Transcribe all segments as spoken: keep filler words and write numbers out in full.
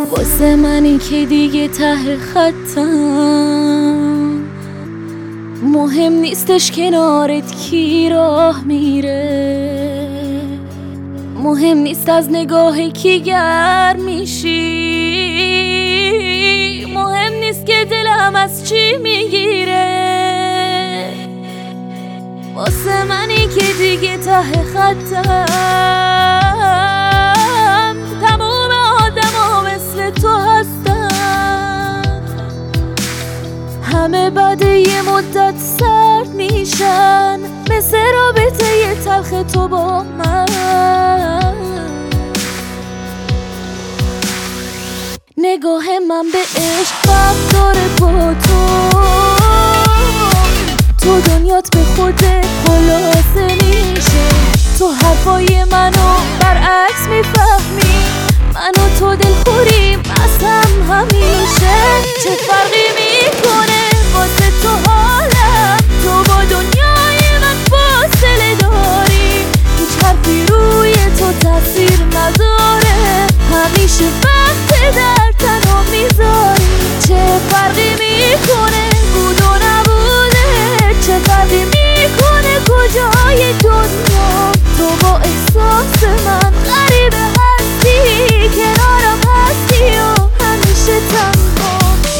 واسه منی که دیگه ته خطم، مهم نیستش کنارت کی راه میره، مهم نیست از نگاه کی گرم میشی، مهم نیست که دلم از چی میگیره. واسه منی که دیگه ته خطم، تموم آدما مثل تو هستن، همه بعد یه مدت سرد میشن، مثل رابطه یه تلخ تو با من. نگاه من به عشق فرق داره با تو، تو دنیات به خودت خلاصه میشه، تو حرفای منو برعکس میفهمی، من و تو دلخوریم از هم همیشه. چه فرقی میکنه واسه تو حالم، تو با دنیای من فاصله داری، هیچ حرفی روی تو تاثیر نداره، همیشه وقت در تنها میذاری. چه فرقی میکنه بود و نبوده، چه فرقی میکنه کجای دنیا، تو با احساس من غریبه هستی، کنارم هستی و همیشه تنها.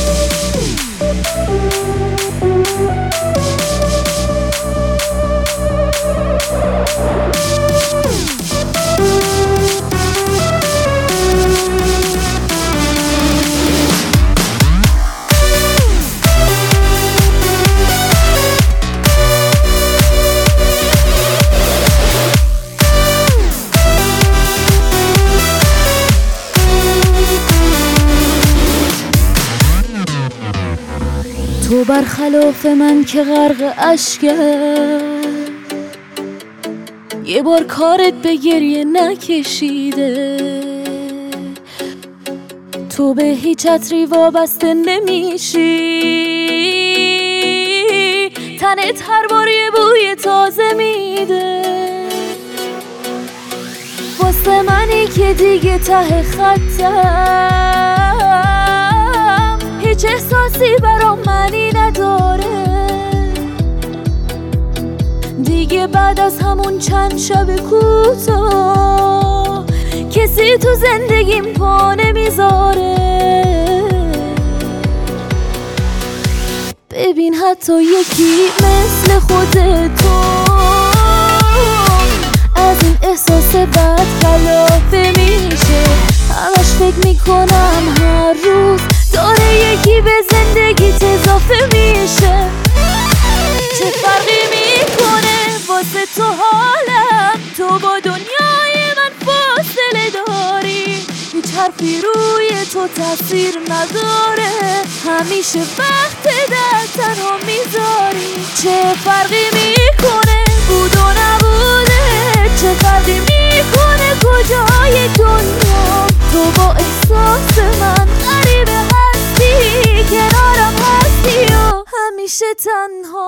تو برخلاف من که غرق اشکم، یه بار کارت به گریه نکشیده، تو به هیچ عطری وابسته نمیشی، تنت هر بار یه بوی تازه میده. واسه منی که دیگه ته خطم، هیچ احساسی برام معنی نداره، دیگه بعد از همون چند شب کوتاه کسی تو زندگیم پا نمیذاره. ببین حتی یکی مثل خودتو از این احساس بد کلافه میشه، همش فکر میکنم هر روز داره یکی به زندگیت اضافه میشه. چه فرقی میکنه واسه تو حالم، تو با دنیای من فاصله داری، هیچ حرفی روی تو تاثیر نداره، همیشه وقت در تنها میذاری. چه فرقی میکنه بود و نبوده، چه فرقی میکنه کجای دنیا، تو با احساس من غریبه هستی، کنارم هستی و همیشه تنها.